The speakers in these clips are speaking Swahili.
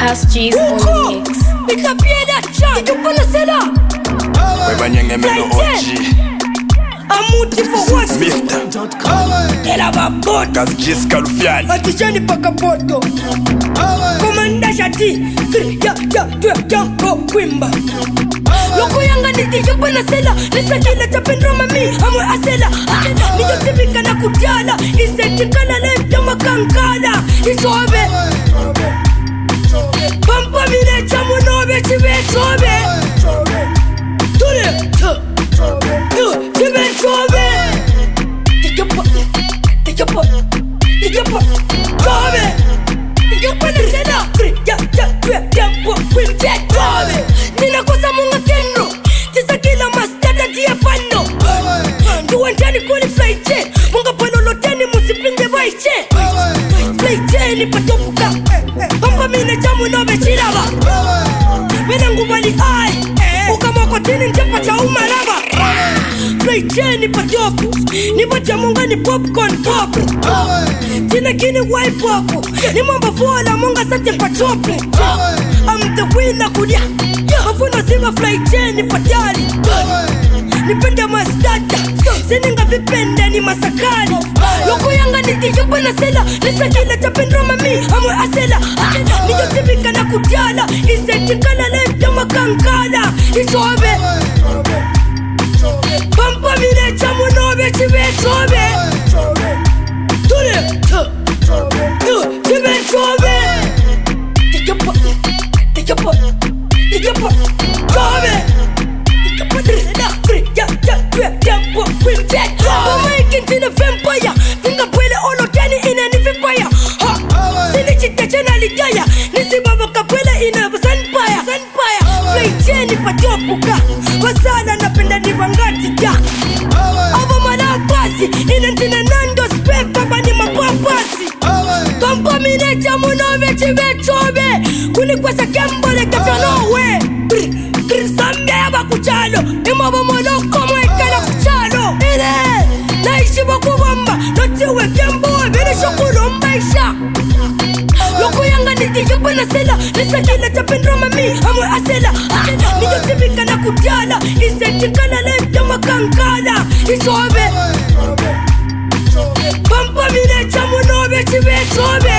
SG's on the mix. Pick up here that chant. You wanna say that? Amuti for what? Ela babot. Kazjis Kalufiani. Atijani pakapoto. Komanda Jati. Jambo Kwimba. Loko yanga nitijupa na sela. Nisa kila chapendro mami. Amwe asela. Nijo sibika na kutiala. Isetikana lefya makankala. Isobe. Pampa mine chamu nobe chibe chobe. Tule. Chibe chobe. Tijupa. Chobe. Tijupa na sela. Jambo Kwimba. Chobe. Nina kosa munga kendo. Tisa kila mastata dia pano. Tuwanjani kuli fly chain. Munga panolo teni musipinde by chain. Fly chain ni patopuka. Pampa mine chamu nobe chiraba. Wena ngubali ai. Ukamoko tini njepa cha umaraba. Fly chain ni patopu. Nipa cha munga ni popcorn pop. Tina kini white pop. Ni mamba fuala munga sate patopu. I'm the winner kulia. Mafuna sima fly chain ni patali. Nipende mastata. Sininga vipende ni masakali. Loko yanga nitijupa na sela. Nisa kila chapendro mami. Amwe asela. Nijo sibika na kutiala. Isetikana lefya makankala. Isobe. Pampa mine chamu nobe chibe chobe. Tule. Chibe chobe. Tijupa. Chobe. Jambo Kwimba. Mama ikintina vampire. Tinga pwele olo tani ina ni vampire. Sini chita chana ligaya. Nisi baba kapwele ina sanpire. Fly chain ni patopuka. Wasana napenda ni wangati ja. Aba malapasi. Ina ntina nando spek baba ni mapapasi. Pampa mine chamu nobe chibe chobe. Kuni kwasa kembole kafya nowe. Sambe yaba kuchalo. Imaba moloko mwekala kuchalo. Ine naishi bakubamba. Notiwe kemboe bine shukuru mbaisha. Loko yanga nitijupa na sela. Nisa kila chapendro mami. Amwe asela. Nijo sibika na kutiala. Isetikana lefya makankala. Isobe. Pampa mine chamu nobe chibe chobe.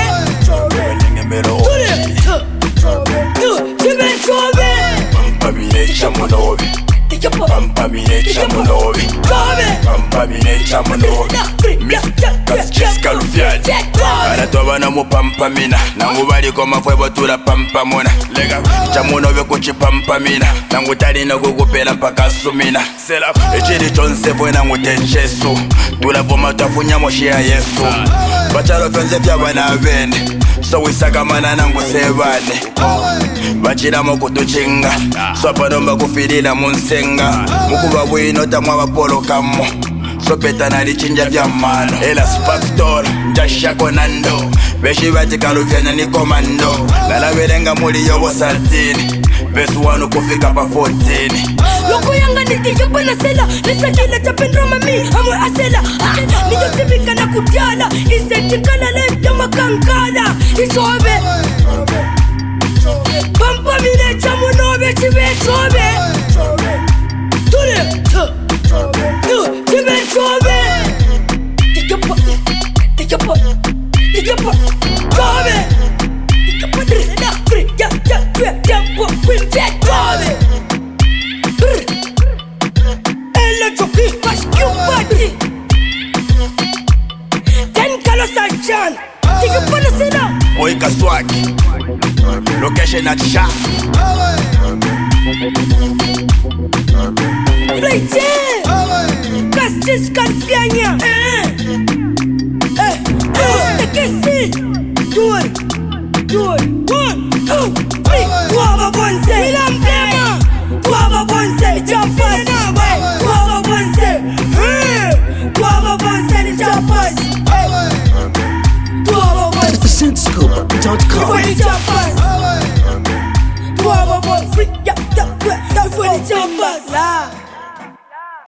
Tule. Chibe chobe. Pampamine chamunobi. Pampamine chamunobi. Pampamine chamunobi. Kazjis Kalufiani. Anatobana mu pampamina. Nangu bali koma fwebo tula pampamona. Lega chamunobi kuchi pampamina. Nangu tali na kukupela mpaka sumina. Sela echiri chonse fwe nangu tenchesu. Tula voma tafunya moshi ya Yesu. Bachalo fenze fya bana bene. So wisakamana nangu sebane. Bachira mokutuchinga. Swapa nomba kufilila munsenga. Mukuba wino tamwa wapolo kamo. Sopeta nalichinja vya mano. Ela spaktor, njasha konando. Beshi bati Kalufiani ni komando. Lala welenga muli yobo saltini. Besu wanu kufika pa 14. Loko yanga nitijupa na sela. Nisa kila chapendro mami. Amwe asela. Nijo sibika na kutiala. Isetikana lefya makankala. Isobe. Pampa mine chamu nobe chibe chobe. Tule. Chibe chobe. Tijupa. Chobe. Jambo Kwimba. Chobe. Ela choki kashkubati. Ten kalo sajan. Tijupa na sela. Oika swaki. Location at shop. Fly chain. Kazjis Kalufiani. Kesi. Do it. 1, 2, 3. Guava bonze. Milambema. Guava bonze ni chapas. Guava bonze. Guava bonze ni chapas. Guava bonze. Synthscoop.com. Ni chapas. Guava bonze. Ni chapas.